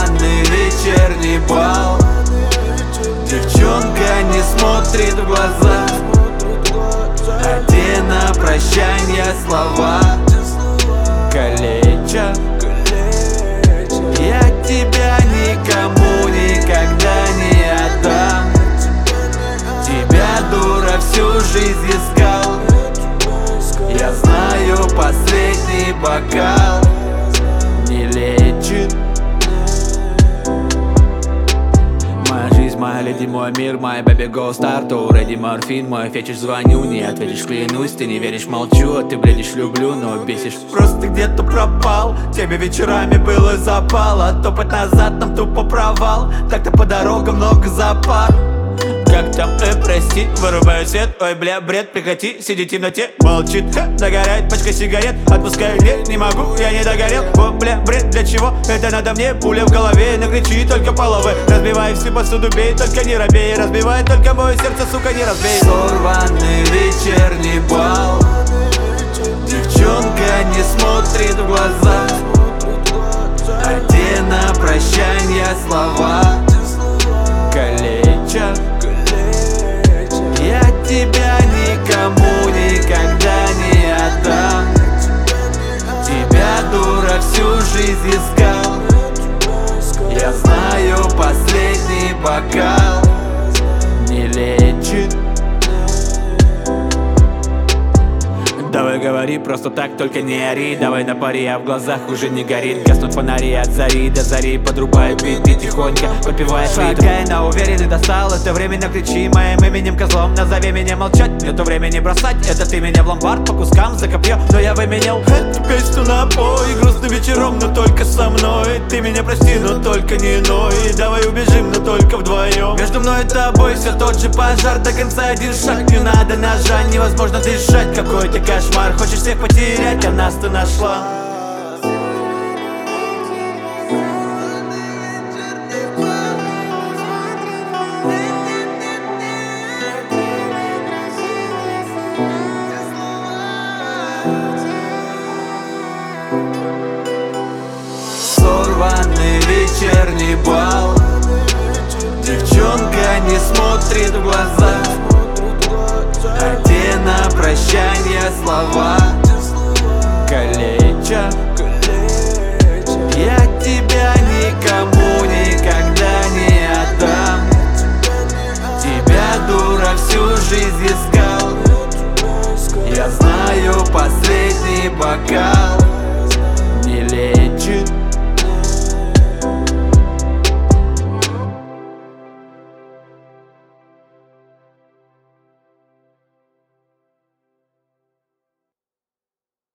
Сорванный вечерний бал. Девчонка не смотрит в глаза, а те на прощанье слова калечат. Я тебя никому никогда не отдам. Тебя, дура, всю жизнь искал. Я знаю, последний бокал не лечит. Моя жизнь, моя леди, мой мир, моя baby go start, ready морфин, мой фетиш, звоню, не ответишь, клянусь, ты не веришь, молчу, а ты бредишь, люблю, но бесишь. Просто ты где-то пропал, тебе вечерами было запало, топать назад, там тупо провал, так-то по дорогам много запар. Как там, прости, вырубаю свет, ой, бля, бред, прекрати, сиди в темноте, молчит, догорает пачка сигарет, отпускаю, нет, не могу, я не догорел, о, бля, бред, для чего, это надо мне, пуля в голове, накричи только половы, разбивай всю посуду, бей, только не робей, разбивай только мое сердце, сука, не разбей. Сорванный вечерний бал. Девчонка не смотрит в глаза, а те на прощанье слова калечат. Я тебя никому никогда не отдам. Тебя, дура, всю жизнь искал. Я знаю, последний бокал не лечит. Давай говори просто так, только не ори. Давай на паре, а в глазах уже не горит. Гаснут фонари от зари до зари. Подрубай биты тихонько, попивая фит. Шагай на уверенный, достал это время, кричи моим именем козлом. Назови меня молчать, нету времени бросать. Это ты меня в ломбард по кускам за копье, но я выменял эту песню на бой. Грустным вечером, но только со мной. Ты меня прости, но только не ной. Давай убежим, но только вдвоем. Между мной и тобой все тот же пожар. До конца один шаг, не надо ножа. Невозможно дышать, какой-то кошмар. Хочешь всех потерять, а нас ты нашла. Сорванный вечерний бал. Девчонка не смотрит в глаза, а те на прощанье слова калечат. Я тебя никому никогда не отдам. Тебя, дура, всю жизнь искал.